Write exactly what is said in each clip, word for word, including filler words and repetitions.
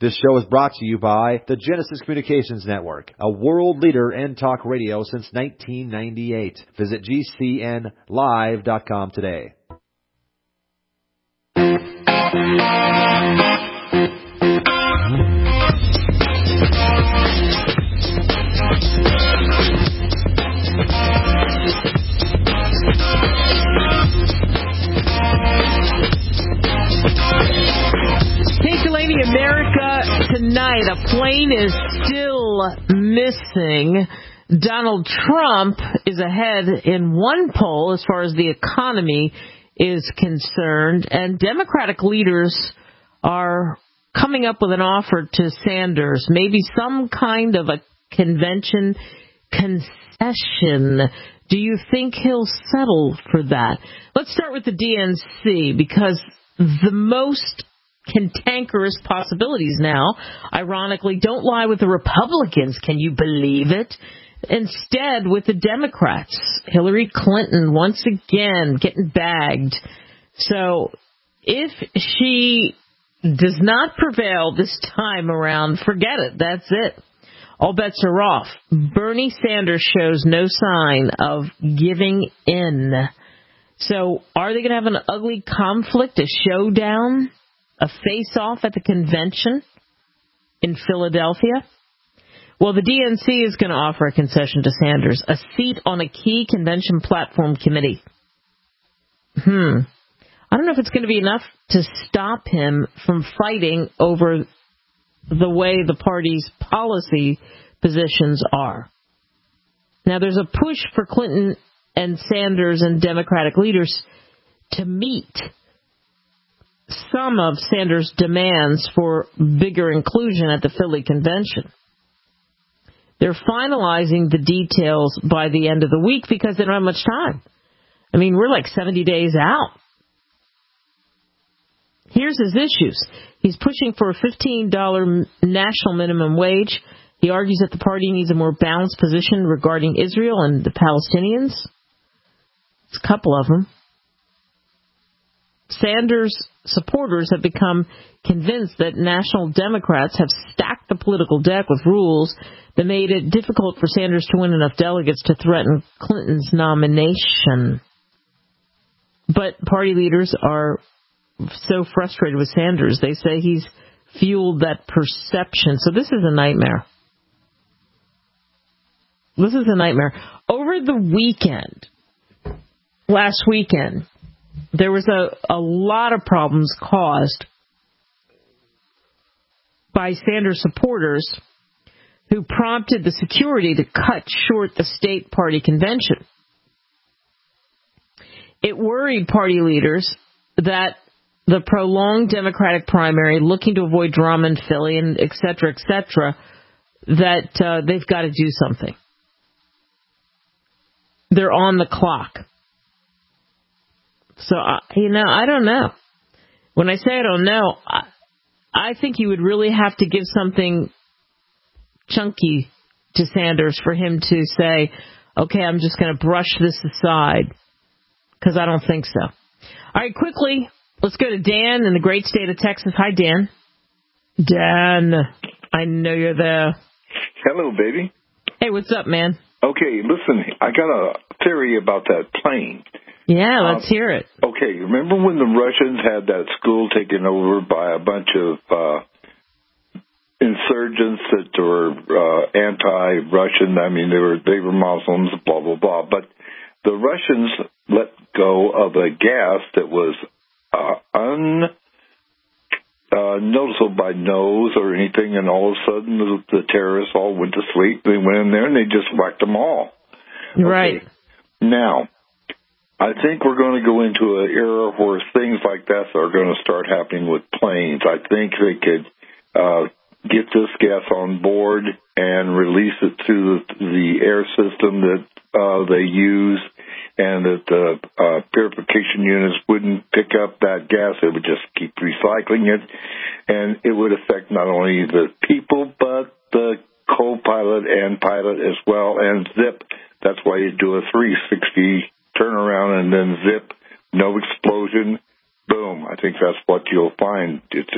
This show is brought to you by the Genesis Communications Network, a world leader in talk radio since nineteen ninety-eight. Visit G C N live dot com today. America tonight, a plane is still missing. Donald Trump is ahead in one poll as far as the economy is concerned, and Democratic leaders are coming up with an offer to Sanders, maybe some kind of a convention concession. Do you think he'll settle for that? Let's start with the D N C, because the most cantankerous possibilities now, ironically, don't lie with the Republicans. Can you believe it? Instead, with the Democrats, Hillary Clinton once again getting bagged. So if she does not prevail this time around, forget it. That's it. All bets are off. Bernie Sanders shows no sign of giving in. So are they going to have an ugly conflict, a showdown? A face-off at the convention in Philadelphia? Well, the D N C is going to offer a concession to Sanders, a seat on a key convention platform committee. Hmm. I don't know if it's going to be enough to stop him from fighting over the way the party's policy positions are. Now, there's a push for Clinton and Sanders and Democratic leaders to meet some of Sanders' demands for bigger inclusion at the Philly convention. They're finalizing the details by the end of the week because they don't have much time. I mean, we're like seventy days out. Here's his issues. He's pushing for a fifteen dollars national minimum wage. He argues that the party needs a more balanced position regarding Israel and the Palestinians. It's a couple of them. Sanders supporters have become convinced that national Democrats have stacked the political deck with rules that made it difficult for Sanders to win enough delegates to threaten Clinton's nomination. But party leaders are so frustrated with Sanders, they say he's fueled that perception. So this is a nightmare. This is a nightmare. Over the weekend, last weekend, there was a, a lot of problems caused by Sanders supporters who prompted the security to cut short the state party convention. It worried party leaders that the prolonged Democratic primary, looking to avoid drama in Philly, and et cetera, et cetera, that uh, they've got to do something. They're on the clock. So, uh, you know, I don't know. When I say I don't know, I, I think you would really have to give something chunky to Sanders for him to say, okay, I'm just going to brush this aside, because I don't think so. All right, quickly, let's go to Dan in the great state of Texas. Hi, Dan. Dan, I know you're there. Hello, baby. Hey, what's up, man? Okay, listen, I got a theory about that plane. Yeah, let's um, hear it. Okay, remember when the Russians had that school taken over by a bunch of uh, insurgents that were uh, anti-Russian? I mean, they were they were Muslims, blah, blah, blah. But the Russians let go of a gas that was uh, un... Uh, noticeable by nose or anything, and all of a sudden the, the terrorists all went to sleep. They went in there and they just whacked them all. Okay. Right. Now, I think we're going to go into an era where things like that are going to start happening with planes. I think they could uh, get this gas on board and release it through the, the air system that uh, they use, and that the uh, purification units wouldn't pick up that gas. It would just keep recycling it, and it would affect not only the people, but the co-pilot and pilot as well, and zip. That's why you do a three sixty turnaround and then zip, no explosion, boom. I think that's what you'll find. It's just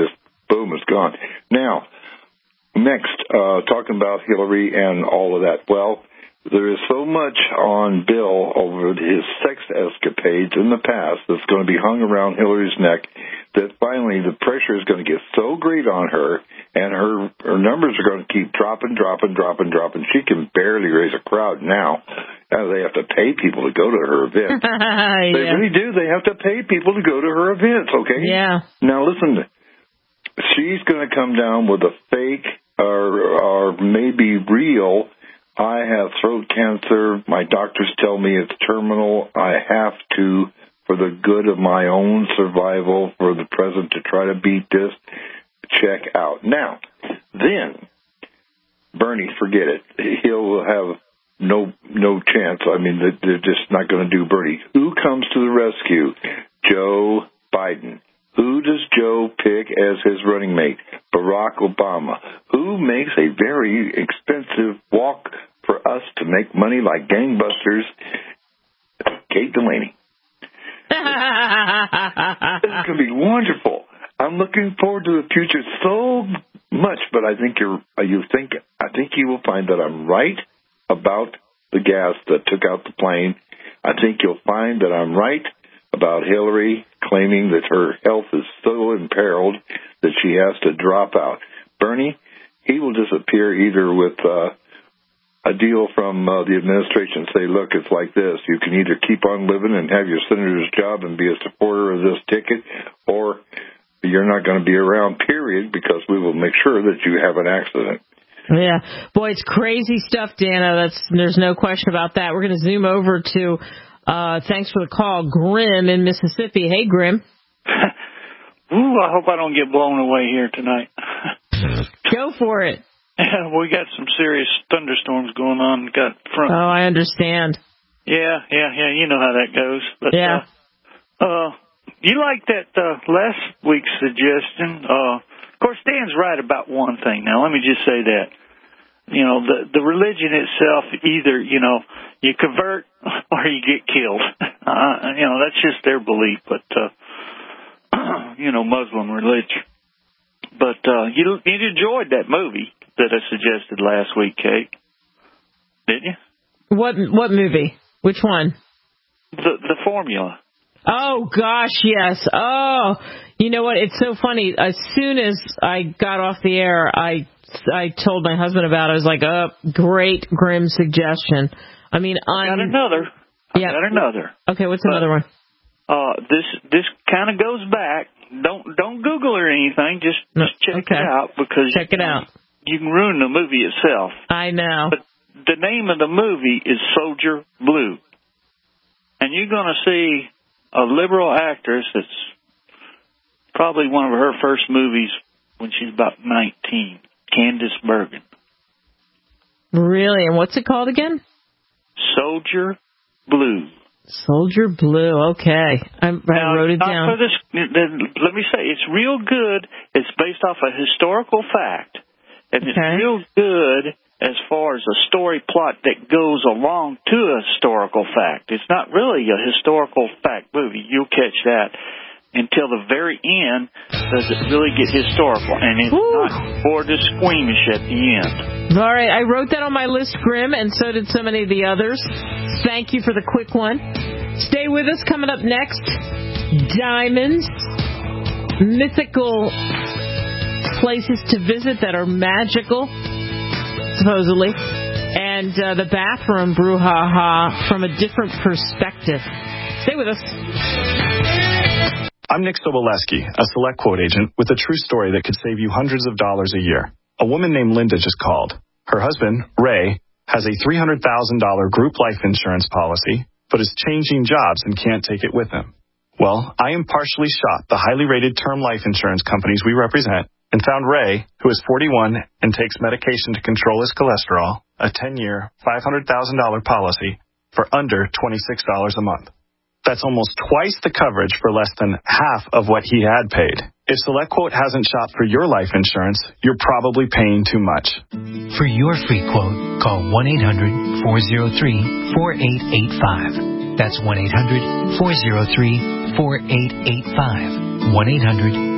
boom, it's gone. Now, next, uh, talking about Hillary and all of that. Well, there is so much on Bill over his sex escapades in the past that's going to be hung around Hillary's neck that finally the pressure is going to get so great on her, and her her numbers are going to keep dropping, dropping, dropping, dropping. She can barely raise a crowd now. Now they have to pay people to go to her events. yeah. They really do. They have to pay people to go to her events, okay? Yeah. Now, listen, she's going to come down with a fake or, or maybe real, I have throat cancer. My doctors tell me it's terminal. I have to, for the good of my own survival, for the present, to try to beat this, check out. Now, then, Bernie, forget it. He'll have no no chance. I mean, they're just not going to do Bernie. Who comes to the rescue? Joe Biden. Who does Joe pick as his running mate? Barack Obama. Who makes a very expensive walk for us to make money like gangbusters? Kate Delaney. This is going to be wonderful. I'm looking forward to the future so much, but I think you're, you think, I think you will find that I'm right about the gas that took out the plane. I think you'll find that I'm right about Hillary claiming that her health is so imperiled that she has to drop out. Bernie, he will disappear either with uh, a deal from uh, the administration, say, look, it's like this. You can either keep on living and have your senator's job and be a supporter of this ticket, or you're not going to be around, period, because we will make sure that you have an accident. Yeah. Boy, it's crazy stuff, Dana. That's, there's no question about that. We're going to zoom over to Uh, thanks for the call, Grim in Mississippi. Hey, Grim. Ooh, I hope I don't get blown away here tonight. Go for it. We got some serious thunderstorms going on. Got front. Oh, I understand. Yeah, yeah, yeah. You know how that goes. But, yeah. Uh, uh, you like that uh, last week's suggestion? Uh, of course, Dan's right about one thing. Now, let me just say that. You know, the the religion itself, either, you know, you convert or you get killed. Uh, you know, that's just their belief, but, uh, you know, Muslim religion. But uh, you, you enjoyed that movie that I suggested last week, Kate, didn't you? What what movie? Which one? The the Formula. Oh, gosh, yes. Oh, you know what? It's so funny. As soon as I got off the air, I I told my husband about it. I was like, oh, great, Grim suggestion. I mean, I got I'm, another. I yeah. got another. Okay, what's but, another one? Uh, this this kind of goes back. Don't don't Google or anything. Just, no, just check okay. it out, because check it out. You can ruin the movie itself. I know. But the name of the movie is Soldier Blue, and you're going to see a liberal actress that's probably one of her first movies when she's about nineteen, Candice Bergen. Really? And what's it called again? Soldier Blue. Soldier Blue. Okay. I, I now, wrote it down. For this, let me say, it's real good. It's based off a historical fact. And okay. It's real good as far as a story plot that goes along to a historical fact. It's not really a historical fact movie. You'll catch that until the very end. Does it really get historical? And it's Woo. Not for the squeamish at the end. All right. I wrote that on my list, Grim, and so did so many of the others. Thank you for the quick one. Stay with us. Coming up next, diamonds, mythical places to visit that are magical, supposedly, and uh, the bathroom brouhaha from a different perspective. Stay with us. I'm Nick Soboleski, a Select Quote agent with a true story that could save you hundreds of dollars a year. A woman named Linda just called. Her husband, Ray, has a three hundred thousand dollars group life insurance policy, but is changing jobs and can't take it with him. Well, I impartially shot the highly rated term life insurance companies we represent and found Ray, who is forty-one and takes medication to control his cholesterol, a ten-year, five hundred thousand dollars policy for under twenty-six dollars a month. That's almost twice the coverage for less than half of what he had paid. If SelectQuote hasn't shopped for your life insurance, you're probably paying too much. For your free quote, call one eight hundred four oh three four eight eight five. That's one eight hundred four oh three four eight eight five. one eight hundred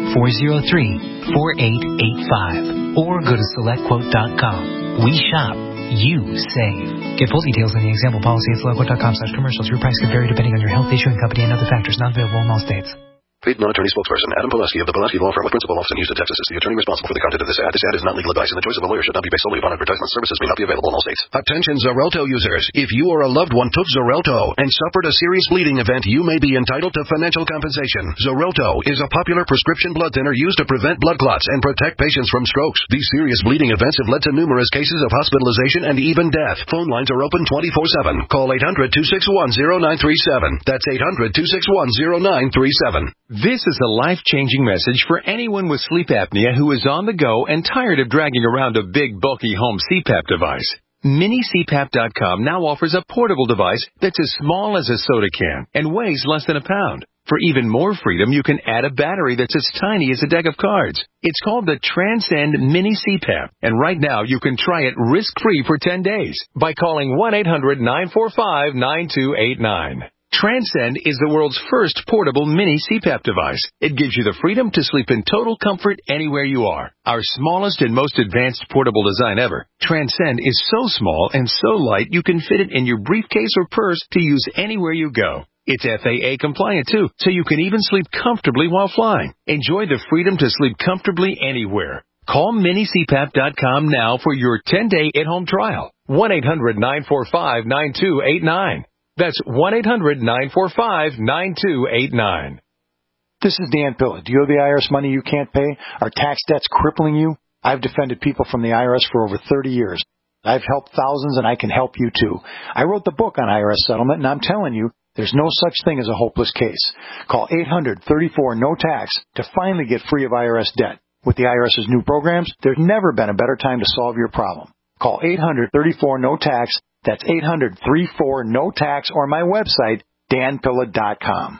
four oh three, four eight eight five or go to select quote dot com. We shop, you save. Get full details on the example policy at select quote dot com slash commercials. Your price could vary depending on your health, issuing company, and other factors. Not available in all states. Paid non-attorney spokesperson Adam Pulaski of the Pulaski Law Firm with principal office in Houston, Texas is the attorney responsible for the content of this ad. This ad is not legal advice, and the choice of a lawyer should not be based solely upon advertisement. Services may not be available in all states. Attention Xarelto users. If you or a loved one took Xarelto and suffered a serious bleeding event, you may be entitled to financial compensation. Xarelto is a popular prescription blood thinner used to prevent blood clots and protect patients from strokes. These serious bleeding events have led to numerous cases of hospitalization and even death. Phone lines are open twenty-four seven. Call eight hundred, two six one, zero nine three seven. That's eight hundred, two six one, zero nine three seven. This is a life-changing message for anyone with sleep apnea who is on the go and tired of dragging around a big, bulky home C PAP device. Mini C PAP dot com now offers a portable device that's as small as a soda can and weighs less than a pound. For even more freedom, you can add a battery that's as tiny as a deck of cards. It's called the Transcend Mini C PAP, and right now you can try it risk-free for ten days by calling one eight hundred, nine four five, nine two eight nine. Transcend is the world's first portable mini C PAP device. It gives you the freedom to sleep in total comfort anywhere you are. Our smallest and most advanced portable design ever, Transcend is so small and so light you can fit it in your briefcase or purse to use anywhere you go. It's F A A compliant too, so you can even sleep comfortably while flying. Enjoy the freedom to sleep comfortably anywhere. Call mini C PAP dot com now for your ten-day at-home trial. one eight hundred, nine four five, nine two eight nine. That's one eight hundred, nine four five, nine two eight nine. This is Dan Pilla. Do you owe the I R S money you can't pay? Are tax debts crippling you? I've defended people from the I R S for over thirty years. I've helped thousands, and I can help you too. I wrote the book on I R S settlement, and I'm telling you, there's no such thing as a hopeless case. Call eight hundred, thirty-four, no tax to finally get free of I R S debt. With the IRS's new programs, there's never been a better time to solve your problem. Call eight hundred, thirty-four, no tax. That's eight hundred, thirty-four, no tax, or my website, dan pilla dot com.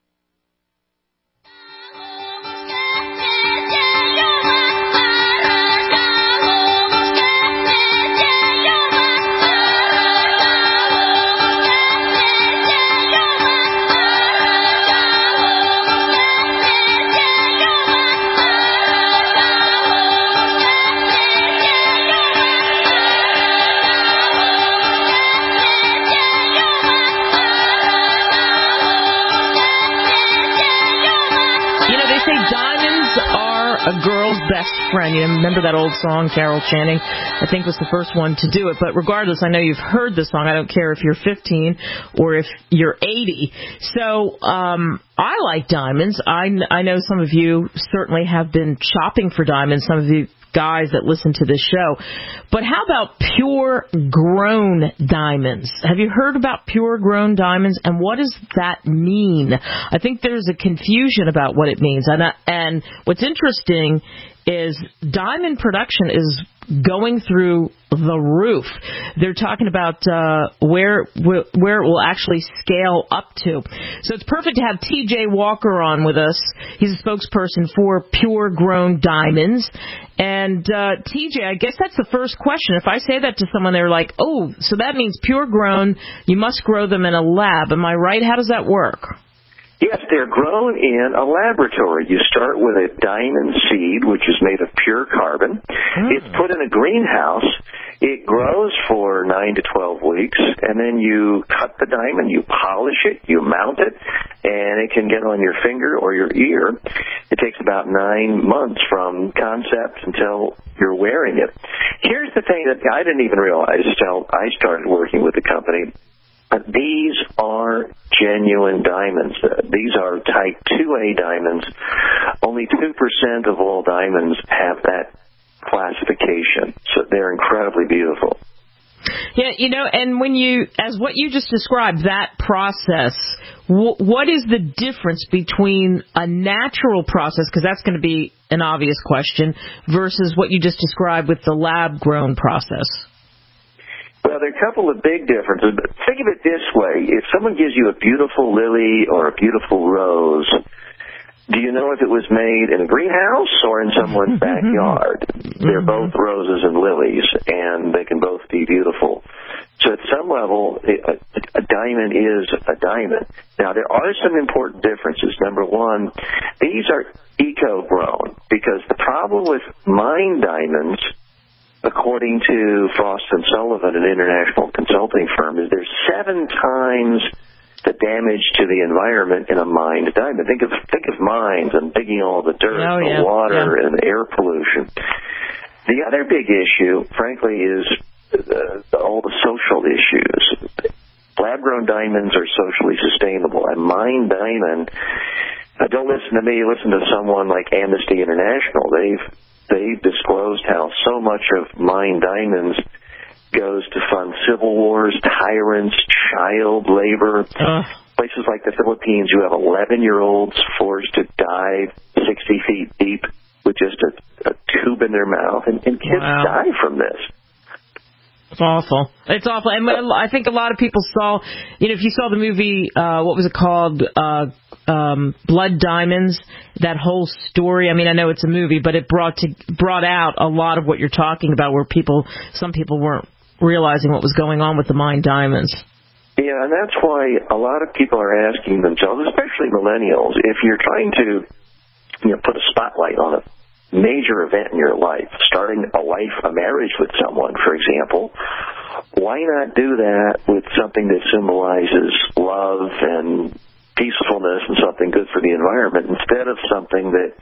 A girl's best friend. You remember that old song, Carol Channing, I think was the first one to do it. But regardless, I know you've heard the song. I don't care if you're fifteen or if you're eighty. So um, I like diamonds. I, I know some of you certainly have been shopping for diamonds, some of you guys that listen to this show. But how about pure grown diamonds? Have you heard about pure grown diamonds, and what does that mean? I think there's a confusion about what it means. And, uh, and what's interesting is diamond production is going through the roof. They're talking about uh, where where it will actually scale up to. So it's perfect to have T J Walker on with us. He's a spokesperson for Pure Grown Diamonds. And uh, T J, I guess that's the first question. If I say that to someone, they're like, oh, so that means pure grown, you must grow them in a lab. Am I right? How does that work? Yes, they're grown in a laboratory. You start with a diamond seed, which is made of pure carbon. Mm. It's put in a greenhouse. It grows for nine to twelve weeks, and then you cut the diamond, you polish it, you mount it, and it can get on your finger or your ear. It takes about nine months from concept until you're wearing it. Here's the thing that I didn't even realize until I started working with the company. These are genuine diamonds. Uh, these are type two A diamonds. Only two percent of all diamonds have that classification, so they're incredibly beautiful. Yeah, you know, and when you, as what you just described, that process, w- what is the difference between a natural process, because that's going to be an obvious question, versus what you just described with the lab-grown process? Well, there are a couple of big differences, but think of it this way. If someone gives you a beautiful lily or a beautiful rose, do you know if it was made in a greenhouse or in someone's backyard? They're both roses and lilies, and they can both be beautiful. So at some level, a, a diamond is a diamond. Now, there are some important differences. Number one, these are eco-grown, because the problem with mine diamonds, according to Frost and Sullivan, an international consulting firm, is there's seven times the damage to the environment in a mined diamond. Think of think of mines and digging all the dirt, oh, the yeah. water, yeah. and air pollution. The other big issue, frankly, is uh, all the social issues. Lab-grown diamonds are socially sustainable. A mined diamond, uh, don't listen to me, listen to someone like Amnesty International. They've they've disclosed how so much of mined diamonds goes to fund civil wars, tyrants, child labor. Uh. Places like the Philippines, you have eleven-year-olds forced to dive sixty feet deep with just a, a tube in their mouth, and, and kids wow. die from this. It's awful. It's awful. And I think a lot of people saw, you know, if you saw the movie, uh, what was it called, uh, um, Blood Diamonds, that whole story. I mean, I know it's a movie, but it brought to brought out a lot of what you're talking about, where people, some people weren't realizing what was going on with the mined diamonds. Yeah, and that's why a lot of people are asking themselves, especially millennials, if you're trying to, you know, put a spotlight on a major event in your life, starting a life, a marriage with someone, for example, why not do that with something that symbolizes love and peacefulness and something good for the environment, instead of something that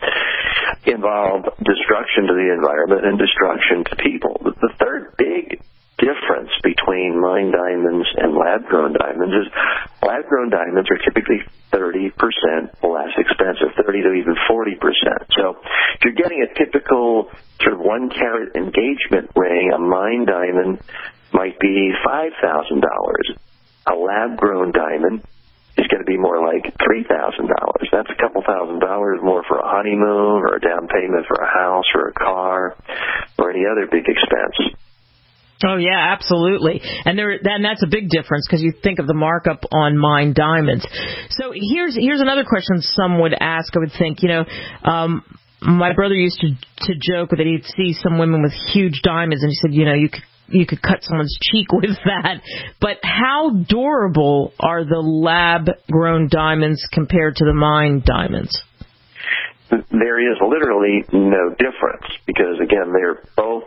involved destruction to the environment and destruction to people? The third big difference between mined diamonds and lab-grown diamonds is lab-grown diamonds are typically thirty percent less expensive, thirty to even forty percent. So if you're getting a typical sort of one-carat engagement ring, a mined diamond might be five thousand dollars. A lab-grown diamond is going to be more like three thousand dollars. That's a couple thousand dollars more for a honeymoon or a down payment for a house or a car or any other big expense. Oh, yeah, absolutely. And there, and that's a big difference, because you think of the markup on mined diamonds. So here's here's another question some would ask, I would think. You know, um, my brother used to, to joke that he'd see some women with huge diamonds, and he said, you know, you could, you could cut someone's cheek with that. But how durable are the lab-grown diamonds compared to the mined diamonds? There is literally no difference, because, again, they're both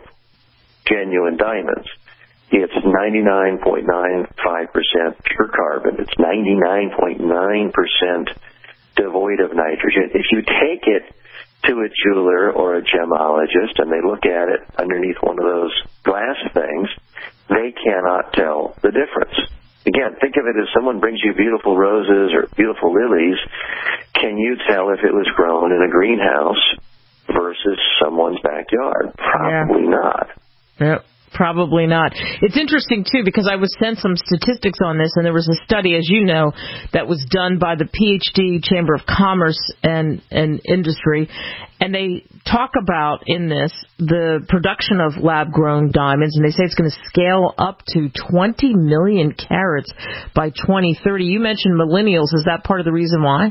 genuine diamonds. It's ninety-nine point nine five percent pure carbon. It's ninety-nine point nine percent devoid of nitrogen. If you take it to a jeweler or a gemologist and they look at it underneath one of those glass things, they cannot tell the difference. Again, think of it as someone brings you beautiful roses or beautiful lilies. Can you tell if it was grown in a greenhouse versus someone's backyard? Probably yeah. not. Yep, probably not. It's interesting, too, because I was sent some statistics on this, and there was a study, as you know, that was done by the P H D Chamber of Commerce and, and Industry, and they talk about in this the production of lab-grown diamonds, and they say it's going to scale up to twenty million carats by twenty thirty. You mentioned millennials. Is that part of the reason why?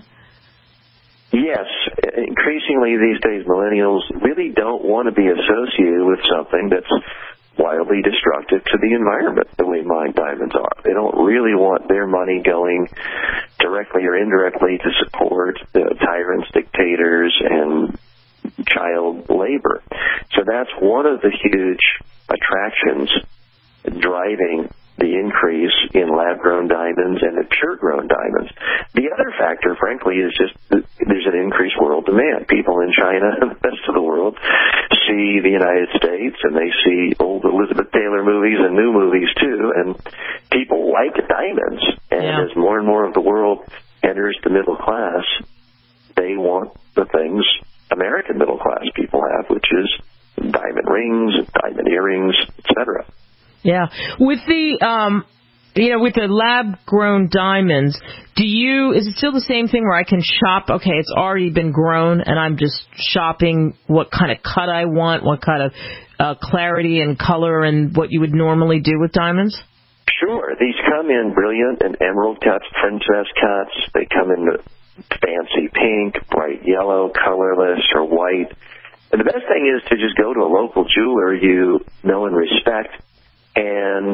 Yes. Increasingly these days, millennials really don't want to be associated with something that's wildly destructive to the environment the way mined diamonds are. They don't really want their money going directly or indirectly to support uh, tyrants, dictators, and child labor. So that's one of the huge attractions driving the increase in lab-grown diamonds and the pure-grown diamonds. The other factor, frankly, is just that there's an increased world demand. People in China and the rest of the world see the United States, and they see old Elizabeth Taylor movies and new movies, too, and people like diamonds. And yeah. as more and more of the world enters the middle class, they want the things American middle-class people have, which is diamond rings, diamond earrings, et cetera. Yeah. With the, um, you know, with the lab-grown diamonds, do you, is it still the same thing where I can shop, okay, it's already been grown, and I'm just shopping what kind of cut I want, what kind of uh, clarity and color, and what you would normally do with diamonds? Sure. These come in brilliant and emerald cuts, princess cuts. They come in fancy pink, bright yellow, colorless, or white. And the best thing is to just go to a local jeweler you know and respect, and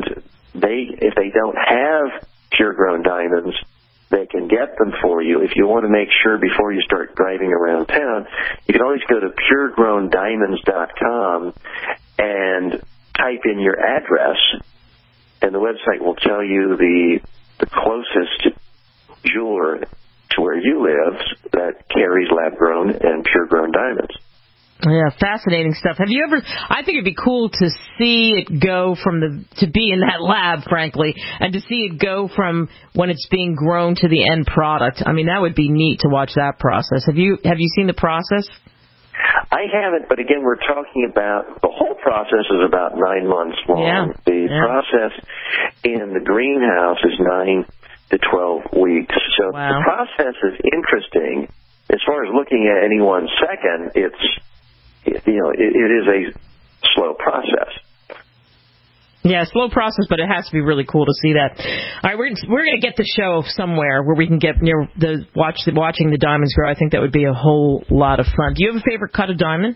they, if they don't have pure-grown diamonds, they can get them for you. If you want to make sure before you start driving around town, you can always go to pure grown diamonds dot com and type in your address, and the website will tell you the the closest jeweler to where you live that carries lab-grown and pure-grown diamonds. Yeah, fascinating stuff. Have you ever, I think it'd be cool to see it go from the, to be in that lab, frankly, and to see it go from when it's being grown to the end product. I mean, that would be neat to watch that process. Have you, have you seen the process? I haven't, but again, we're talking about, the whole process is about nine months long. Yeah. The yeah. process in the greenhouse is nine to twelve weeks. So wow. the process is interesting. As far as looking at any one second, it's, you know, it, it is a slow process. Yeah, slow process, but it has to be really cool to see that. All right, we're we're going to get the show somewhere where we can get near the watch the, watching the diamonds grow. I think that would be a whole lot of fun. Do you have a favorite cut of diamond?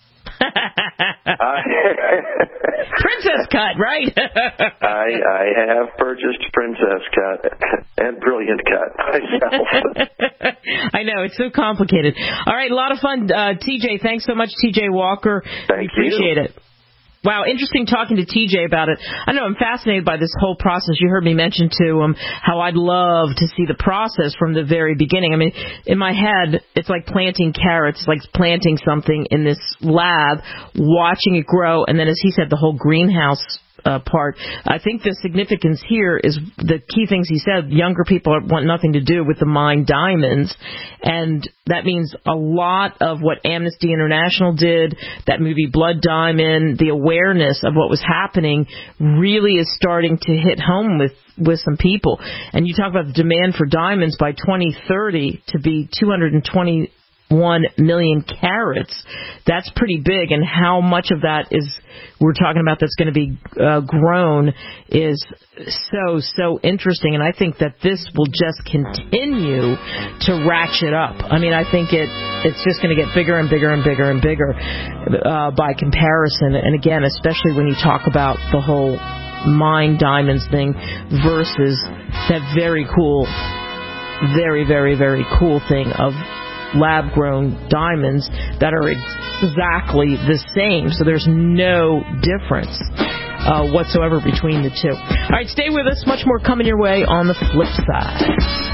Princess cut, right? I I have purchased Princess cut and Brilliant cut myself. I know, it's so complicated. All right, a lot of fun. Uh, T J, thanks so much, T J Walker. Thank we appreciate you. it. Wow, interesting talking to T J about it. I know I'm fascinated by this whole process. You heard me mention to him how I'd love to see the process from the very beginning. I mean, in my head, it's like planting carrots. It's like planting something in this lab, watching it grow, and then, as he said, the whole greenhouse Uh, part. I think the significance here is the key things he said. Younger people want nothing to do with the mine diamonds, and that means a lot of what Amnesty International did, that movie Blood Diamond, the awareness of what was happening really is starting to hit home with with some people. And you talk about the demand for diamonds by twenty thirty to be two hundred twenty-one million carats. That's pretty big, and how much of that is we're talking about that's going to be uh, grown is so, so interesting, and I think that this will just continue to ratchet up. I mean, I think it it's just going to get bigger and bigger and bigger and bigger uh, by comparison, and again, especially when you talk about the whole mine diamonds thing versus that very cool, very, very, very cool thing of lab-grown diamonds that are exactly the same. So there's no difference uh, whatsoever between the two. All right, stay with us. Much more coming your way on the flip side.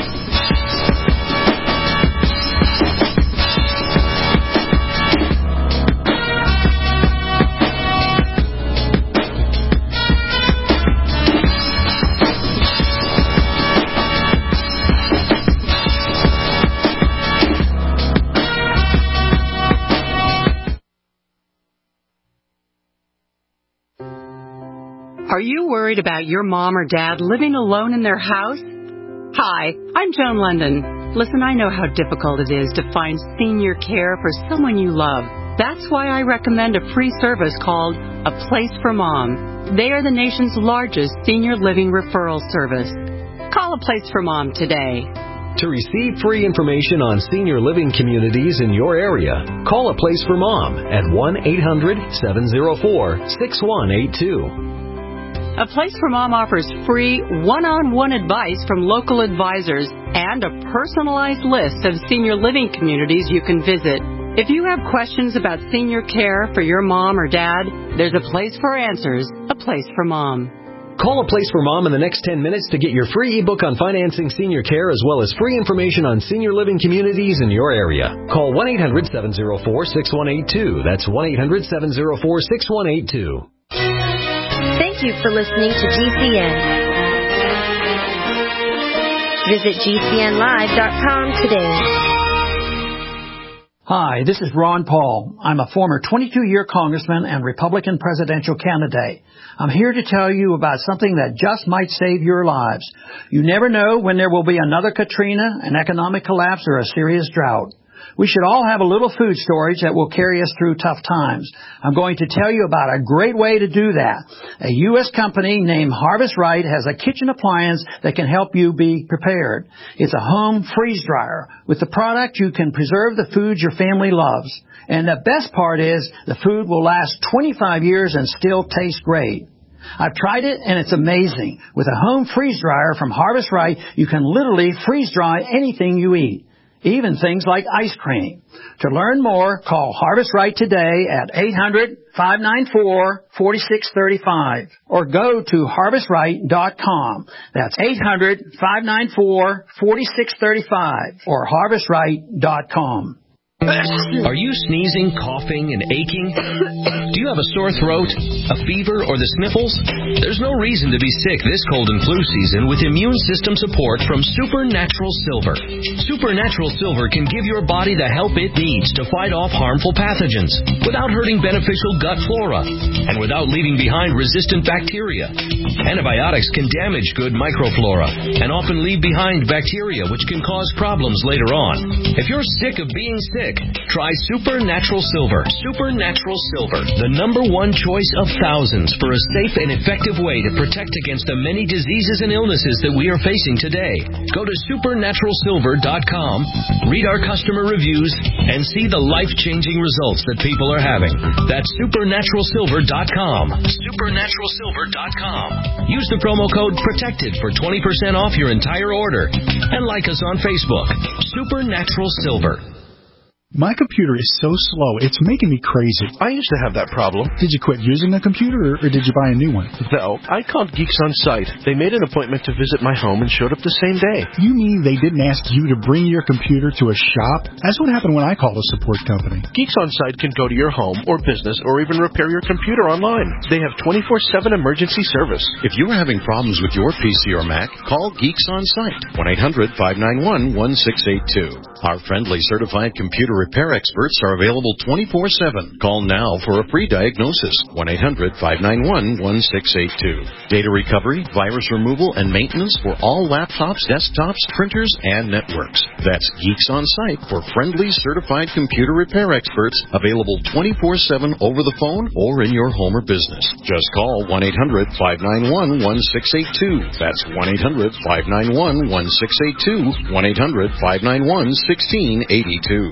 Are you worried about your mom or dad living alone in their house? Hi, I'm Joan London. Listen, I know how difficult it is to find senior care for someone you love. That's why I recommend a free service called A Place for Mom. They are the nation's largest senior living referral service. Call A Place for Mom today. To receive free information on senior living communities in your area, call A Place for Mom at one eight hundred seven oh four six one eight two. A Place for Mom offers free one-on-one advice from local advisors and a personalized list of senior living communities you can visit. If you have questions about senior care for your mom or dad, there's a place for answers, A Place for Mom. Call A Place for Mom in the next ten minutes to get your free ebook on financing senior care as well as free information on senior living communities in your area. Call one eight hundred seven oh four six one eight two. That's one eight hundred seven oh four six one eight two. Thank you for listening to G C N. Visit G C N live dot com today. Hi, this is Ron Paul. I'm a former twenty-two-year congressman and Republican presidential candidate. I'm here to tell you about something that just might save your lives. You never know when there will be another Katrina, an economic collapse, or a serious drought. We should all have a little food storage that will carry us through tough times. I'm going to tell you about a great way to do that. A U S company named Harvest Right has a kitchen appliance that can help you be prepared. It's a home freeze dryer. With the product, you can preserve the foods your family loves. And the best part is the food will last twenty-five years and still taste great. I've tried it, and it's amazing. With a home freeze dryer from Harvest Right, you can literally freeze dry anything you eat, even things like ice cream. To learn more, call Harvest Right today at eight hundred, five nine four, four six three five or go to harvest right dot com. That's eight hundred, five nine four, four six three five or harvest right dot com. Are you sneezing, coughing, and aching? Do you have a sore throat, a fever, or the sniffles? There's no reason to be sick this cold and flu season with immune system support from Supernatural Silver. Supernatural Silver can give your body the help it needs to fight off harmful pathogens without hurting beneficial gut flora and without leaving behind resistant bacteria. Antibiotics can damage good microflora and often leave behind bacteria which can cause problems later on. If you're sick of being sick, try Supernatural Silver. Supernatural Silver, the number one choice of thousands for a safe and effective way to protect against the many diseases and illnesses that we are facing today. Go to supernatural silver dot com, read our customer reviews, and see the life-changing results that people are having. That's supernatural silver dot com. supernatural silver dot com. Use the promo code PROTECTED for twenty percent off your entire order. And like us on Facebook. Supernatural Silver. My computer is so slow, it's making me crazy. I used to have that problem. Did you quit using a computer, or did you buy a new one? No, I called Geeks On Site. They made an appointment to visit my home and showed up the same day. You mean they didn't ask you to bring your computer to a shop? That's what happened when I called a support company. Geeks On Site can go to your home or business or even repair your computer online. They have twenty-four seven emergency service. If you are having problems with your P C or Mac, call Geeks On Site, one eight hundred, five nine one, one six eight two. Our friendly certified computer repair experts are available twenty-four seven. Call now for a free diagnosis, one eight hundred, five nine one, one six eight two. Data recovery, virus removal, and maintenance for all laptops, desktops, printers, and networks. That's Geeks On Site for friendly certified computer repair experts, available twenty-four seven over the phone or in your home or business. Just call one eight hundred, five nine one, one six eight two. That's one eight hundred, five nine one, one six eight two, one eight hundred, five nine one, one six eight two.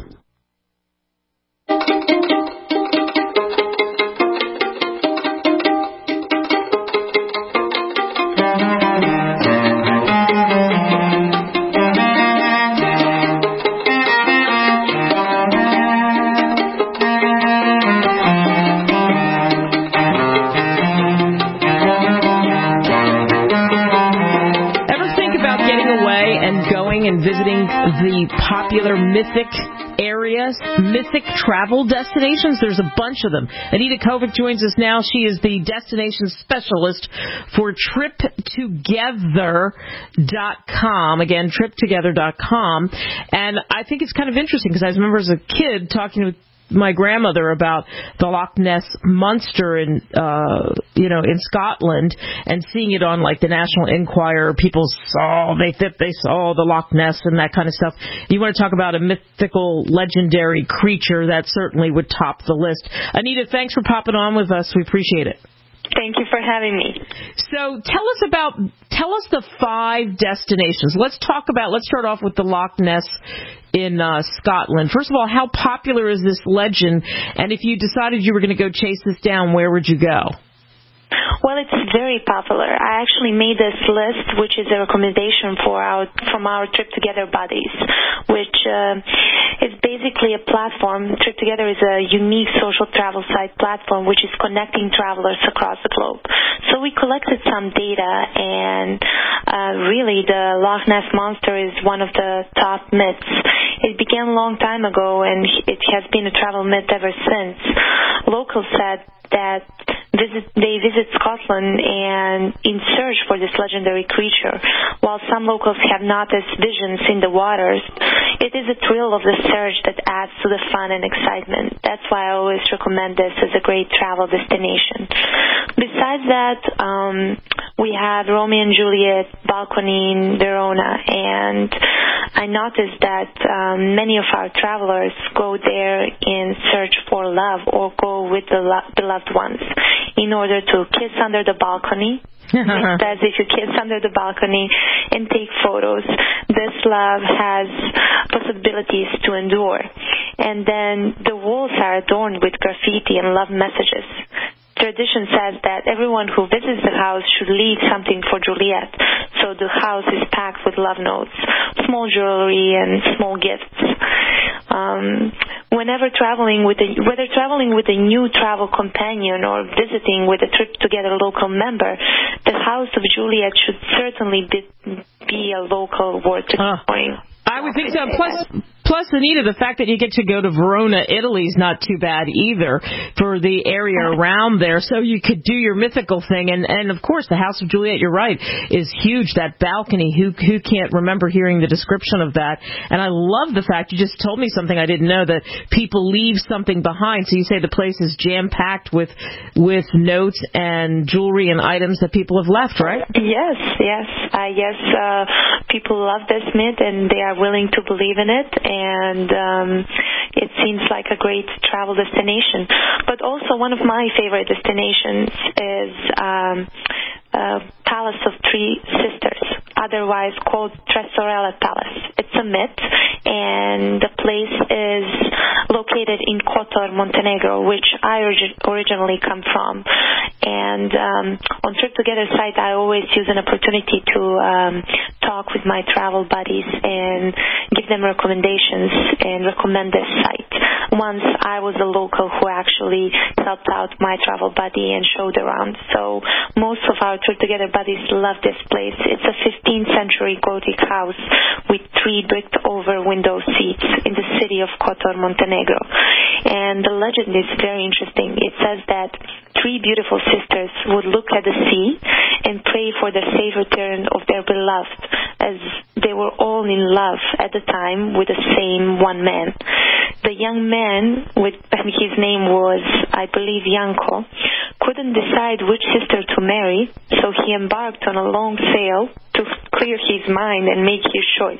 And visiting the popular mythic areas, mythic travel destinations. There's a bunch of them. Anita Kovic joins us now. She is the destination specialist for trip together dot com. Again, trip together dot com. And I think it's kind of interesting because I remember as a kid talking with my grandmother about the Loch Ness Monster in, uh, you know, in Scotland, and seeing it on like the National Enquirer. People saw, they they saw the Loch Ness and that kind of stuff. You want to talk about a mythical, legendary creature, that certainly would top the list. Anita, thanks for popping on with us. We appreciate it. Thank you for having me. So tell us about, tell us the five destinations. Let's talk about, let's start off with the Loch Ness in uh, Scotland. First of all, how popular is this legend? And if you decided you were going to go chase this down, where would you go? Well, it's very popular. I actually made this list, which is a recommendation for our from our Trip Together buddies, which uh, is basically a platform. Trip Together is a unique social travel site platform which is connecting travelers across the globe. So we collected some data, and uh, really the Loch Ness Monster is one of the top myths. It began a long time ago, and it has been a travel myth ever since. Locals said that visit, they visit Scotland and in search for this legendary creature. While some locals have noticed visions in the waters, it is a thrill of the search that adds to the fun and excitement. That's why I always recommend this as a great travel destination. Besides that, um, we have Romeo and Juliet balcony in Verona, and I noticed that um, many of our travelers go there in search for love or go with the lo- beloved ones in order to kiss under the balcony. It says if you kiss under the balcony and take photos, this love has possibilities to endure. And then the walls are adorned with graffiti and love messages. Tradition tradition says that everyone who visits the house should leave something for Juliet. So the house is packed with love notes, small jewelry, and small gifts. Um, whenever traveling with a, whether traveling with a new travel companion or visiting with a trip together local member, the house of Juliet should certainly be, be a local worth exploring. Uh, I would think so. Plus, plus, Anita, the fact that you get to go to Verona, Italy is not too bad either for the area around there. So you could do your mythical thing. And, and of course, the House of Juliet, you're right, is huge. That balcony, who who can't remember hearing the description of that? And I love the fact you just told me something I didn't know, that people leave something behind. So you say the place is jam-packed with, with notes and jewelry and items that people have left, right? Yes, yes. Uh, yes, uh, people love this myth, and they are willing to believe in it, and um, it seems like a great travel destination. But also one of my favorite destinations is um, uh, Palace of Three Sisters, otherwise called Tresorella Palace. It's a myth, and the place is located in Kotor, Montenegro, which I orig- originally come from. And um, on Trip Together site, I always use an opportunity to um, talk with my travel buddies and give them recommendations and recommend this site. Once I was a local who actually helped out my travel buddy and showed around. So most of our Trip Together buddies love this place. It's a fifteenth century Gothic house with three bricked over window seats in the city of Kotor, Montenegro. And the legend is very interesting. It says that three beautiful sisters would look at the sea and pray for the safe return of their beloved, as they were all in love at the time with the same one man. The young man, with, and his name was, I believe, Janko, couldn't decide which sister to marry, so he embarked on a long sail to clear his mind and make his choice.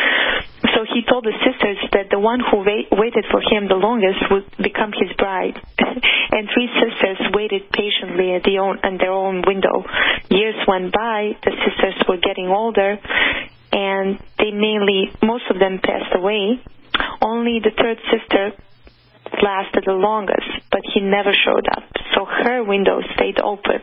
So he told the sisters that the one who wait, waited for him the longest would become his bride. And three sisters waited patiently at, the own, at their own window. Years went by, the sisters were getting older, and they mainly, most of them passed away. Only the third sister lasted the longest, but he never showed up. So her window stayed open.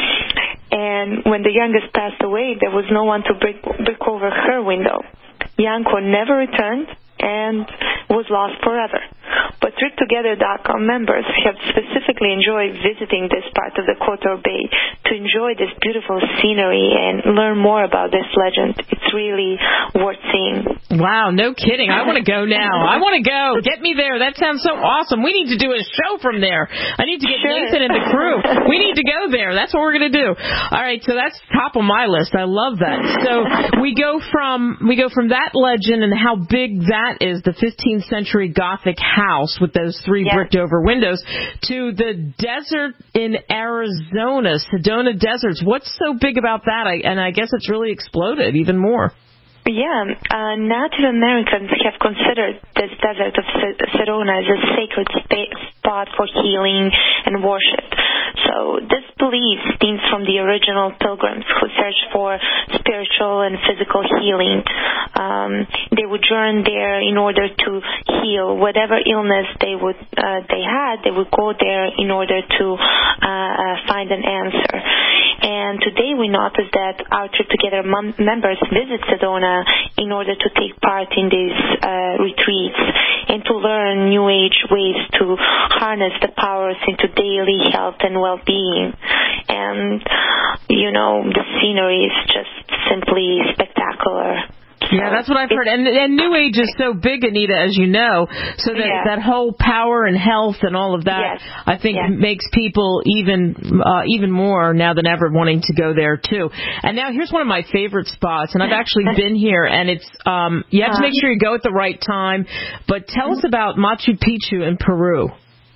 And when the youngest passed away, there was no one to break, break over her window. Janko never returned and was lost forever. But Trip Together dot com members have specifically enjoyed visiting this part of the Kotor Bay to enjoy this beautiful scenery and learn more about this legend. It's really worth seeing. Wow, no kidding. I want to go now. I want to go. Get me there. That sounds so awesome. We need to do a show from there. I need to get sure. Nathan and the crew. We need to go there. That's what we're going to do. All right, so that's top of my list. I love that. So we go from we go from that legend and how big that is, the fifteenth century Gothic house with those three yeah. bricked over windows, to the desert in Arizona, Sedona Deserts. What's so big about that? I, and I guess it's really exploded even more. Yeah, uh, Native Americans have considered this desert of Sedona as a sacred spa- spot for healing and worship. So this belief stems from the original pilgrims who searched for spiritual and physical healing. Um, they would journey there in order to heal whatever illness they would uh, they had. They would go there in order to uh, uh, find an answer. And today we notice that our Trip Together mem- members visit Sedona in order to take part in these uh, retreats and to learn New Age ways to harness the powers into daily health and well-being. And, you know, the scenery is just simply spectacular. Yeah, that's what I've heard. And, and New Age is so big, Anita, as you know, so that yeah. that whole power and health and all of that, yes. I think, yes. makes people even uh, even more now than ever wanting to go there, too. And now here's one of my favorite spots, and I've actually been here, and it's um, you have to make sure you go at the right time. But tell us about Machu Picchu in Peru.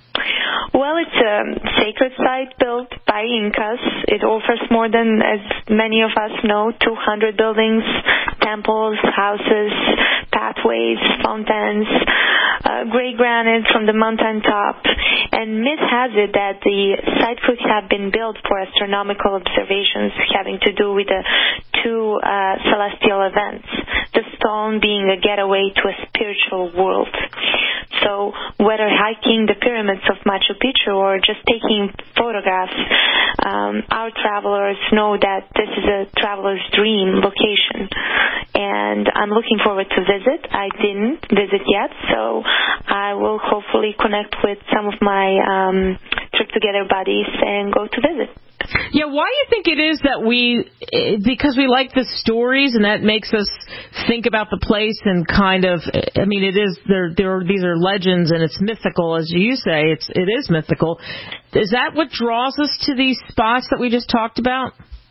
Well, it's a sacred site built by Incas. It offers more than, as many of us know, two hundred buildings, temples, houses, pathways, fountains, uh, gray granite from the mountain top. And myth has it that the site could have been built for astronomical observations having to do with the two uh, celestial events, the stone being a getaway to a spiritual world. So whether hiking the pyramids of Machu Picchu or just taking photographs, um, our travelers know that this is a traveler's dream location. And I'm looking forward to visit. I didn't visit yet, so I will hopefully connect with some of my um, Trip Together buddies and go to visit. Yeah, why do you think it is that we, because we like the stories and that makes us think about the place and kind of, I mean, it is, there, there, these are legends and it's mythical, as you say, it's, it is mythical. Is that what draws us to these spots that we just talked about?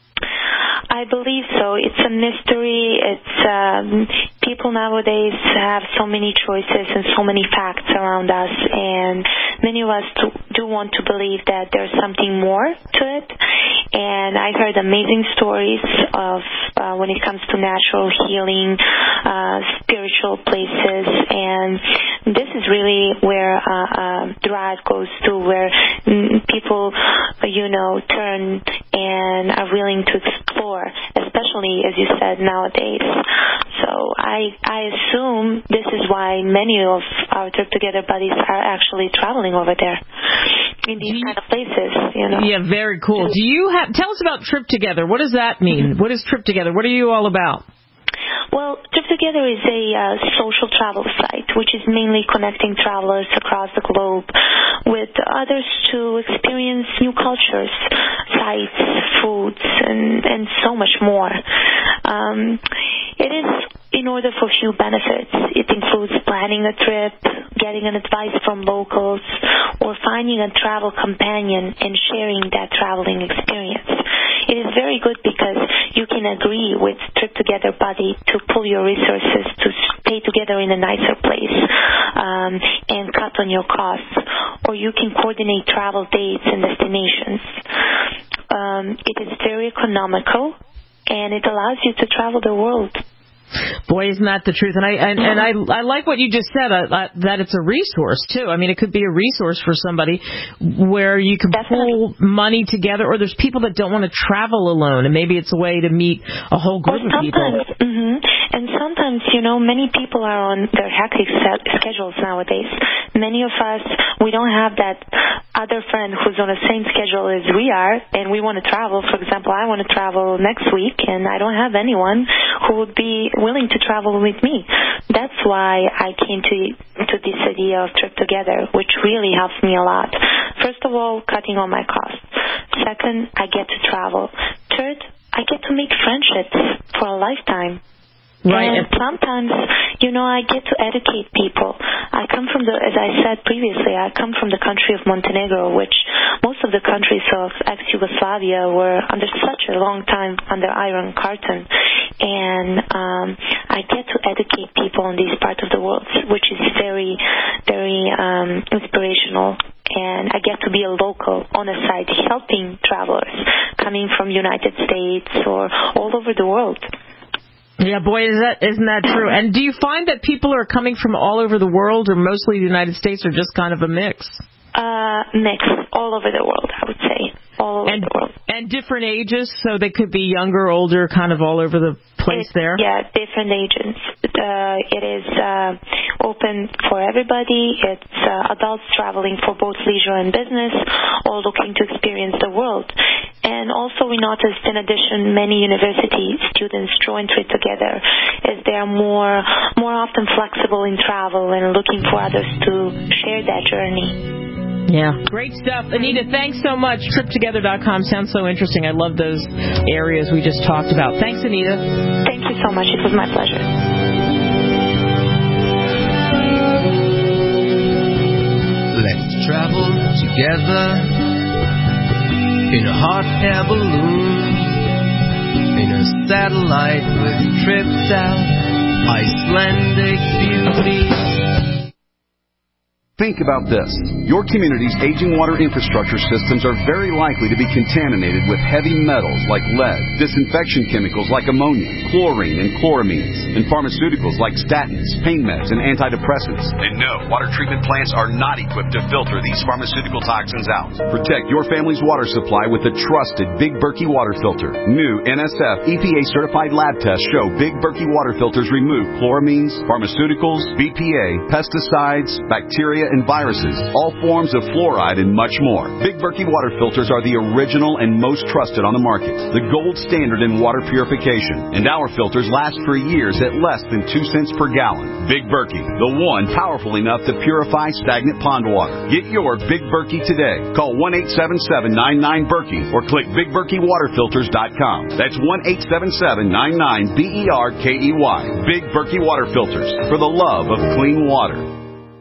I believe so. It's a mystery. It's um, people nowadays have so many choices and so many facts around us, and many of us do, do want to believe that there's something more to it. And I heard amazing stories of uh, when it comes to natural healing, uh, spiritual places, and this is really where uh, uh, Drive goes to, where mm, people, you know, turn and are willing to explore, especially, as you said, nowadays. So I I assume this is why many of our Trip Together buddies are actually traveling over there in these you, kind of places, you know. Yeah, very cool. Do you have, tell us about Trip Together. What does that mean? What is Trip Together? What are you all about? Well, Trip Together is a uh, social travel site, which is mainly connecting travelers across the globe with others to experience new cultures, sites, foods, and, and so much more. Um, it is in order for few benefits. It includes planning a trip, getting an advice from locals, or finding a travel companion and sharing that traveling experience. It is very good because you can agree with Trip Together buddy to pull your resources to stay together in a nicer place um, and cut on your costs, or you can coordinate travel dates and destinations. Um, it is very economical, and it allows you to travel the world. Boy, isn't that the truth? And I and, and I I like what you just said, uh, uh, that it's a resource too. I mean, it could be a resource for somebody where you can pull money together, or there's people that don't want to travel alone, and maybe it's a way to meet a whole group of people. Mm-hmm. And sometimes, you know, many people are on their hectic schedules nowadays. Many of us, we don't have that other friend who's on the same schedule as we are, and we want to travel. For example, I want to travel next week, and I don't have anyone who would be willing to travel with me. That's why I came to to this idea of Trip Together, which really helps me a lot. First of all, cutting all my costs. Second, I get to travel. Third, I get to make friendships for a lifetime. Right. And sometimes, you know, I get to educate people. I come from the, as I said previously, I come from the country of Montenegro, which most of the countries of ex-Yugoslavia were under such a long time under Iron Curtain. And um, I get to educate people in these parts of the world, which is very, very um, inspirational. And I get to be a local on a site helping travelers coming from United States or all over the world. Yeah, boy, is that, isn't that true? And do you find that people are coming from all over the world, or mostly the United States, or just kind of a mix? Uh, mix, all over the world, I would say. All over and, the world. And different ages, so they could be younger, older, kind of all over the place it, there? Yeah, different ages. Uh, it is uh, open for everybody. It's uh, adults traveling for both leisure and business, all looking to experience the world. And also we noticed, in addition, many university students join Trip Together as they are more more often flexible in travel and looking for others to share that journey. Yeah. Great stuff. Anita, thanks so much. trip together dot com sounds so interesting. I love those areas we just talked about. Thanks, Anita. Thank you so much. It was my pleasure. Let's travel together in a hot air balloon, in a satellite with tripped out Icelandic beauty. Think about this. Your community's aging water infrastructure systems are very likely to be contaminated with heavy metals like lead, disinfection chemicals like ammonia, chlorine and chloramines, and pharmaceuticals like statins, pain meds, and antidepressants. They And no, water treatment plants are not equipped to filter these pharmaceutical toxins out. Protect your family's water supply with the trusted Big Berkey water filter. New N S F E P A certified lab tests show Big Berkey water filters remove chloramines, pharmaceuticals, B P A, pesticides, bacteria, and viruses, all forms of fluoride, and much more. Big Berkey water filters are the original and most trusted on the market, the gold standard in water purification. And our filters last for years at less than two cents per gallon. Big Berkey, the one powerful enough to purify stagnant pond water. Get your Big Berkey today. Call one eight seven seven, nine nine, Berkey or click big berkey water filters dot com. That's one eight seven seven, nine nine, B E R K E Y. Big Berkey Water Filters, for the love of clean water.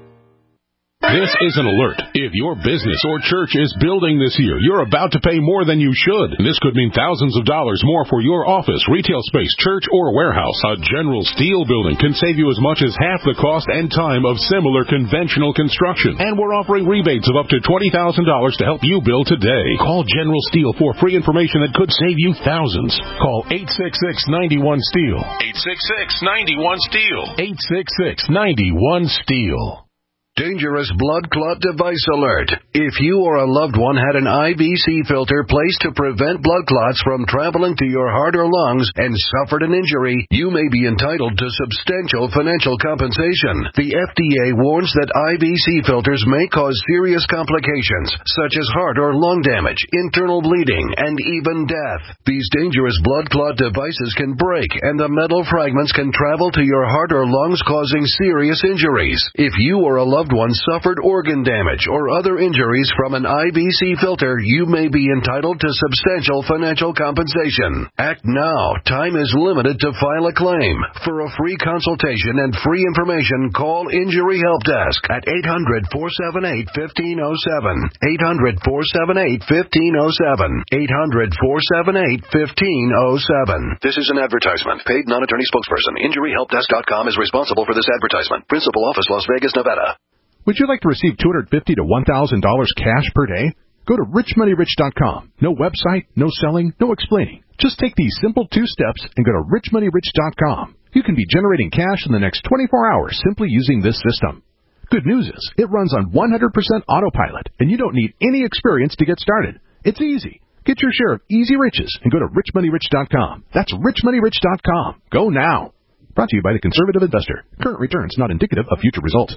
This is an alert. If your business or church is building this year, you're about to pay more than you should. This could mean thousands of dollars more for your office, retail space, church, or warehouse. A General Steel building can save you as much as half the cost and time of similar conventional construction. And we're offering rebates of up to twenty thousand dollars to help you build today. Call General Steel for free information that could save you thousands. Call eight six six, nine one, STEEL. eight six six, nine one, STEEL. eight six six, nine one, STEEL. Dangerous blood clot device alert. If you or a loved one had an I V C filter placed to prevent blood clots from traveling to your heart or lungs and suffered an injury, you may be entitled to substantial financial compensation. The F D A warns that I V C filters may cause serious complications, such as heart or lung damage, internal bleeding, and even death. These dangerous blood clot devices can break, and the metal fragments can travel to your heart or lungs, causing serious injuries. If you or a loved one suffered organ damage or other injuries from an I V C filter, you may be entitled to substantial financial compensation. Act now. Time is limited to file a claim. For a free consultation and free information, call Injury Help Desk at eight hundred, four seven eight, one five zero seven. eight hundred, four seven eight, one five zero seven. eight hundred, four seven eight, one five zero seven. This is an advertisement. Paid non-attorney spokesperson. Injury Help Desk dot com is responsible for this advertisement. Principal office, Las Vegas, Nevada. Would you like to receive two hundred fifty dollars to one thousand dollars cash per day? Go to rich money rich dot com. No website, no selling, no explaining. Just take these simple two steps and go to rich money rich dot com. You can be generating cash in the next twenty-four hours simply using this system. Good news is, it runs on one hundred percent autopilot, and you don't need any experience to get started. It's easy. Get your share of easy riches and go to rich money rich dot com. That's rich money rich dot com. Go now. Brought to you by the Conservative Investor. Current returns not indicative of future results.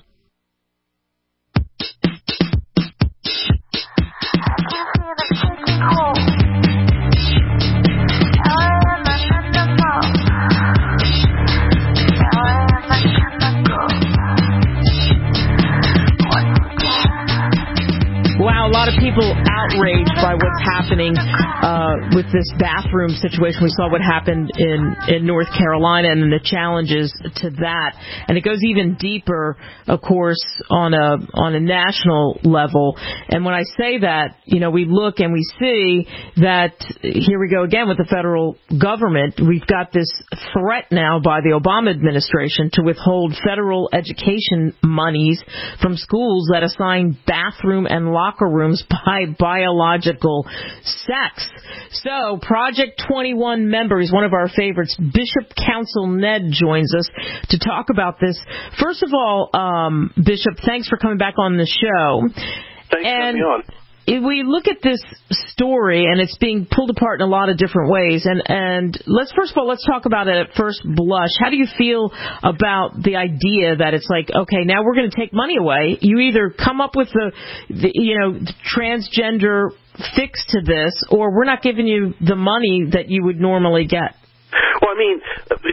Wow, a lot of people outraged by what's happening uh, with this bathroom situation. We saw what happened in, in North Carolina and the challenges to that. And it goes even deeper, of course, on a on a national level. And when I say that, you know, we look and we see that here we go again with the federal government. We've got this threat now by the Obama administration to withhold federal education monies from schools that assign bathroom and locker rooms by biological sex. So, Project twenty-one member, he's one of our favorites, Bishop Counsel Ned, joins us to talk about this. First of all, um, Bishop, thanks for coming back on the show. Thanks for having me on. If we look at this story, and it's being pulled apart in a lot of different ways, and, and let's first of all, let's talk about it at first blush. How do you feel about the idea that it's like, okay, now we're going to take money away. You either come up with the, the you know, the transgender fix to this, or we're not giving you the money that you would normally get. Well, I mean,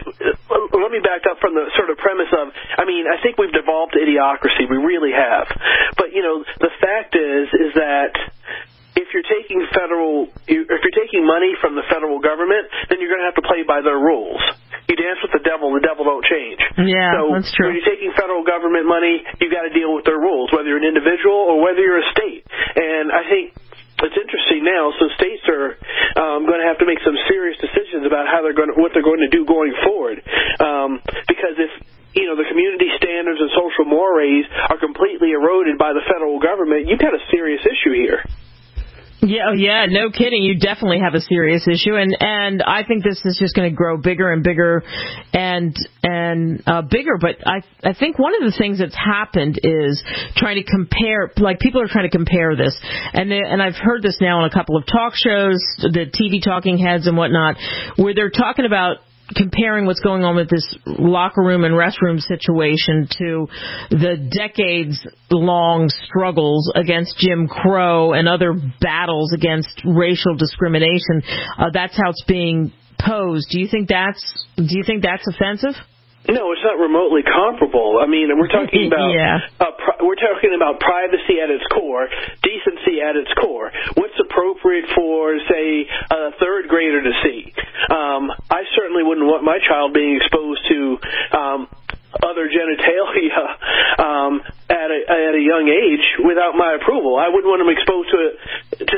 let me back up from the sort of premise of, I mean, I think we've devolved to idiocracy. We really have. But, you know, the fact is, is that if you're taking federal, if you're taking money from the federal government, then you're going to have to play by their rules. You dance with the devil, the devil don't change. Yeah, so that's true. When you're taking federal government money, you've got to deal with their rules, whether you're an individual or whether you're a state. And I think it's interesting now. So states are um, going to have to make some serious decisions about how they're going to, what they're going to do going forward. Um, because if you know the community standards and social mores are completely eroded by the federal government, you've got a serious issue here. Yeah, yeah, no kidding. You definitely have a serious issue, and and I think this is just going to grow bigger and bigger, and and uh, bigger. But I I think one of the things that's happened is trying to compare, like people are trying to compare this, and they, and I've heard this now on a couple of talk shows, the T V talking heads and whatnot, where they're talking about comparing what's going on with this locker room and restroom situation to the decades-long struggles against Jim Crow and other battles against racial discrimination. Uh, that's how it's being posed. Do you think that's Do you think that's offensive? No, it's not remotely comparable. I mean, we're talking about yeah. uh, pri- we're talking about privacy at its core, decency at its core. What's appropriate for, say, a third grader to see? Um, I certainly wouldn't want my child being exposed to um, other genitalia um, at a at a young age without my approval. I wouldn't want him exposed to to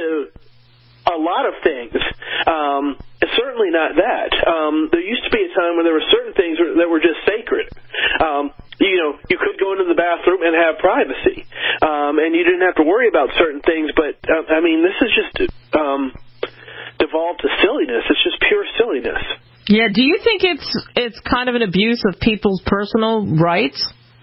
a lot of things. Um, certainly not that. Um, there used to be a time when there were certain things that were just sacred. Um, you know, you could go into the bathroom and have privacy, um, and you didn't have to worry about certain things. But uh, I mean, this is just um, devolved to silliness. It's just pure silliness. Yeah. Do you think it's it's kind of an abuse of people's personal rights?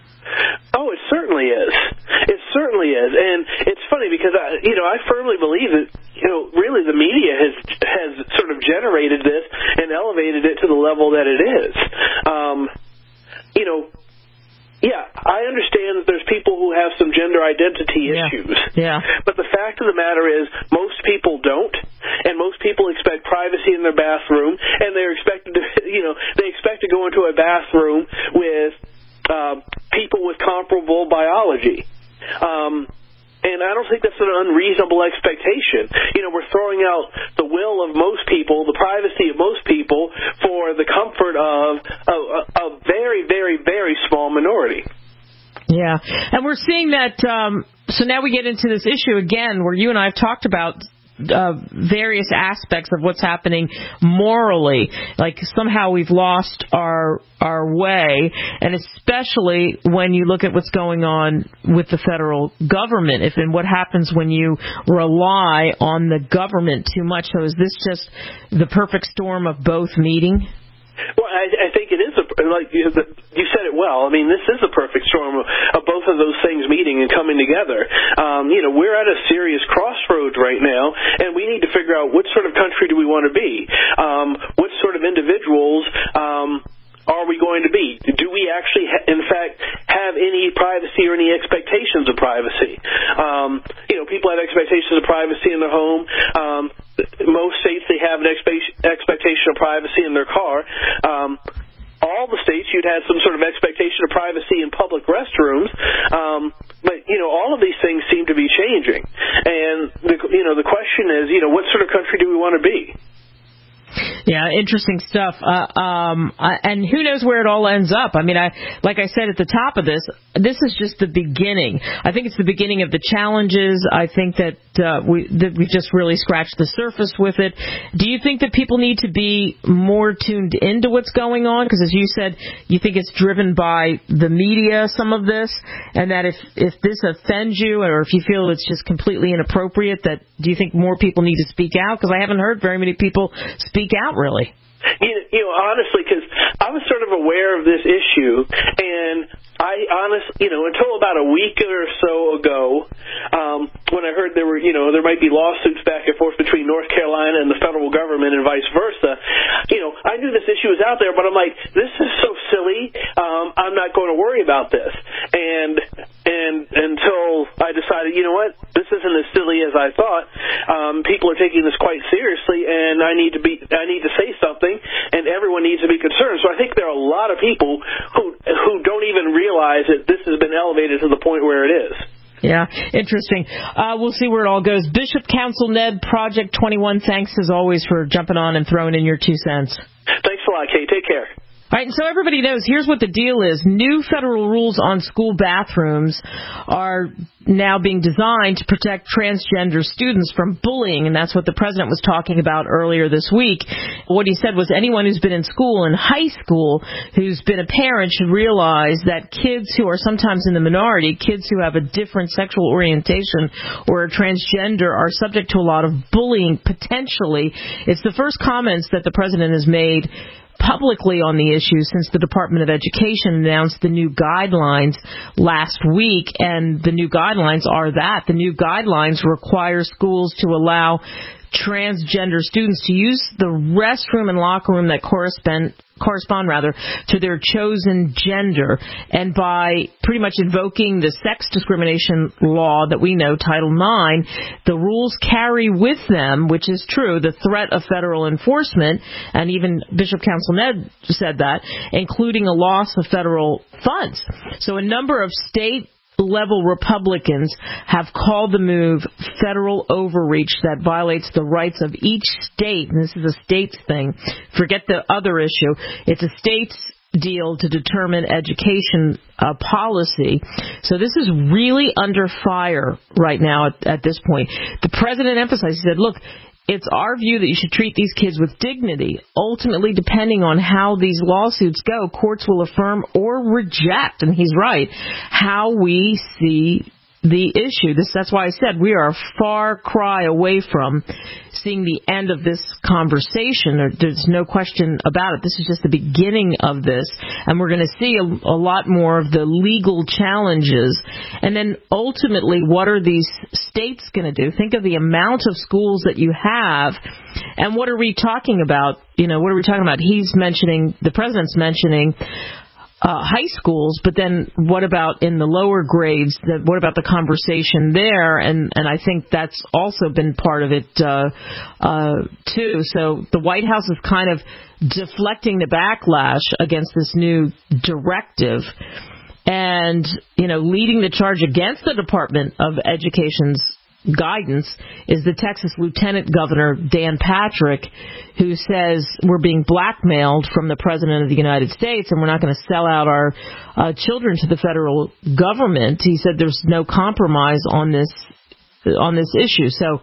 Oh, it certainly is. It certainly is, and it's funny because I, you know, I firmly believe that, you know, really the media has has sort of generated this and elevated it to the level that it is. Um, you know, yeah, I understand that there's people who have some gender identity yeah. issues. Yeah. But the fact of the matter is, most people don't, and most people expect privacy in their bathroom, and they're expected to, you know, they expect to go into a bathroom with Uh, people with comparable biology. Um, and I don't think that's an unreasonable expectation. You know, we're throwing out the will of most people, the privacy of most people, for the comfort of a, a very, very, very small minority. Yeah. And we're seeing that, um, so now we get into this issue again where you and I have talked about Uh, various aspects of what's happening morally, like somehow we've lost our our way, and especially when you look at what's going on with the federal government, if and what happens when you rely on the government too much. So is this just the perfect storm of both meeting? Well, I, I think it is, a, like you, you said it well. I mean, this is a perfect storm of, of both of those things meeting and coming together. Um, you know, we're at a serious crossroads right now, and we need to figure out what sort of country do we want to be? Um, what sort of individuals um, are we going to be? Do we actually, ha- in fact, have any privacy or any expectations of privacy? Um, you know, people have expectations of privacy in their home. Um, most states, they have an expe- expectation of privacy in their car. Um, all the states, you'd have some sort of expectation of privacy in public restrooms. Um, but, you know, all of these things seem to be changing. And, the, you know, the question is, you know, what sort of country do we want to be? Yeah, interesting stuff. Uh, um, I, and who knows where it all ends up? I mean, I like I said at the top of this, this is just the beginning. I think it's the beginning of the challenges. I think that uh, we that we just really scratched the surface with it. Do you think that people need to be more tuned into what's going on? Because as you said, you think it's driven by the media, some of this, and that if if this offends you or if you feel it's just completely inappropriate, that do you think more people need to speak out? Because I haven't heard very many people speak out, really. You know, you know honestly, because I was sort of aware of this issue, and I honestly, you know, until about a week or so ago, um, when I heard there were, you know, there might be lawsuits back and forth between North Carolina and the federal government and vice versa, you know, I knew this issue was out there, but I'm like, this is so silly, um, I'm not going to worry about this. And and until I decided, you know what, this isn't as silly as I thought. Um, people are taking this quite seriously, and I need to be, I need to say something, and everyone needs to be concerned. So I think there are a lot of people who who don't even realize that this has been elevated to the point where it is. Yeah, interesting. Uh, we'll see where it all goes. Bishop Counsel Ned, Project twenty-one, thanks as always for jumping on and throwing in your two cents. Thanks a lot, Kate. Take care. All right, and so everybody knows, here's what the deal is. New federal rules on school bathrooms are now being designed to protect transgender students from bullying, and that's what the president was talking about earlier this week. What he said was anyone who's been in school, in high school, who's been a parent should realize that kids who are sometimes in the minority, kids who have a different sexual orientation or are transgender, are subject to a lot of bullying, potentially. It's the first comments that the president has made publicly on the issue since the Department of Education announced the new guidelines last week, and the new guidelines are that. The new guidelines require schools to allow transgender students to use the restroom and locker room that correspond correspond rather to their chosen gender, and by pretty much invoking the sex discrimination law that we know, Title nine, the rules carry with them, which is true, the threat of federal enforcement, and even Bishop Council Ned said that, including a loss of federal funds. So a number of state level Republicans have called the move federal overreach that violates the rights of each state, and this is a states thing. Forget the other issue. It's a state's deal to determine education uh, policy. So this is really under fire right now at, at this point. The president emphasized, he said, look, it's our view that you should treat these kids with dignity. Ultimately, depending on how these lawsuits go, courts will affirm or reject, and he's right, how we see the issue. This, that's why I said we are a far cry away from seeing the end of this conversation. There's no question about it. This is just the beginning of this, and we're going to see a, a lot more of the legal challenges. And then ultimately, what are these states going to do? Think of the amount of schools that you have, and what are we talking about? You know, what are we talking about? He's mentioning, the president's mentioning Uh, high schools, but then what about in the lower grades? The, what about the conversation there? And, and I think that's also been part of it, uh, uh, too. So the White House is kind of deflecting the backlash against this new directive and, you know, leading the charge against the Department of Education's guidance is the Texas Lieutenant Governor, Dan Patrick, who says we're being blackmailed from the President of the United States and we're not going to sell out our uh, children to the federal government. He said there's no compromise on this on this issue. So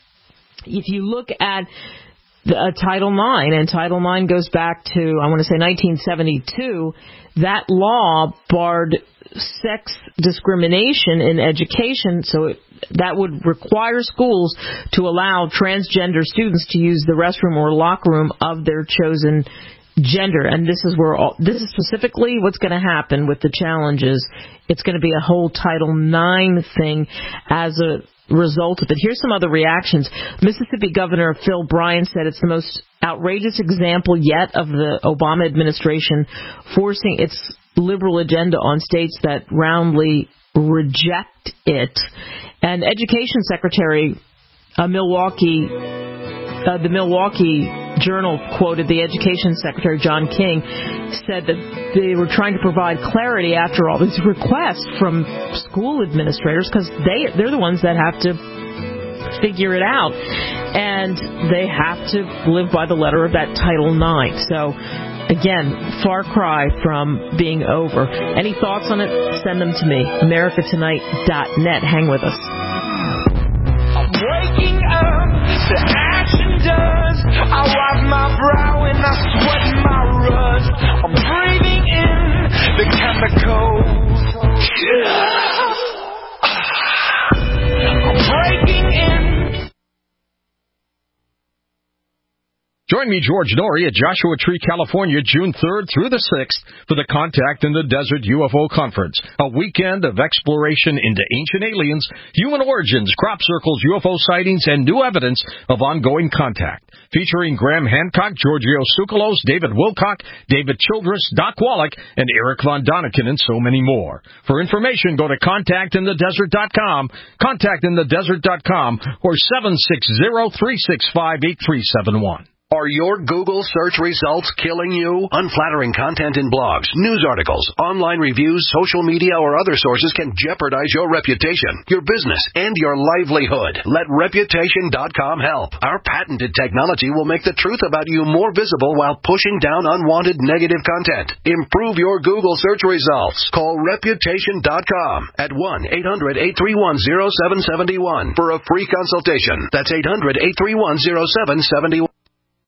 if you look at the, uh, Title nine, and Title nine goes back to, I want to say, nineteen seventy-two, that law barred sex discrimination in education, so it, that would require schools to allow transgender students to use the restroom or locker room of their chosen gender. And this is where all, this is specifically what's going to happen with the challenges. It's going to be a whole Title nine thing as a result of it. Here's some other reactions. Mississippi Governor Phil Bryant said it's the most outrageous example yet of the Obama administration forcing its liberal agenda on states that roundly reject it. And Education Secretary uh, Milwaukee, uh, the Milwaukee Journal quoted the Education Secretary John King, said that they were trying to provide clarity after all these requests from school administrators because they they're the ones that have to figure it out, and they have to live by the letter of that Title nine. So again, far cry from being over. Any thoughts on it? Send them to me. America Tonight dot net. Hang with us. I'm waking up to action dust. I wipe my brow and I sweat my rust. I'm breathing in the chemicals. I'm breaking in. Join me, George Norrie, at Joshua Tree, California, June third through the sixth for the Contact in the Desert U F O Conference, a weekend of exploration into ancient aliens, human origins, crop circles, U F O sightings, and new evidence of ongoing contact. Featuring Graham Hancock, Giorgio Tsoukalos, David Wilcock, David Childress, Doc Wallach, and Eric Von Daniken, and so many more. For information, go to contact in the desert dot com, contact in the desert dot com, or seven six zero, three six five, eight three seven one. Are your Google search results killing you? Unflattering content in blogs, news articles, online reviews, social media, or other sources can jeopardize your reputation, your business, and your livelihood. Let Reputation dot com help. Our patented technology will make the truth about you more visible while pushing down unwanted negative content. Improve your Google search results. Call Reputation dot com at one eight hundred eight three one oh seven seven one for a free consultation. That's eight hundred eight three one oh seven seven one.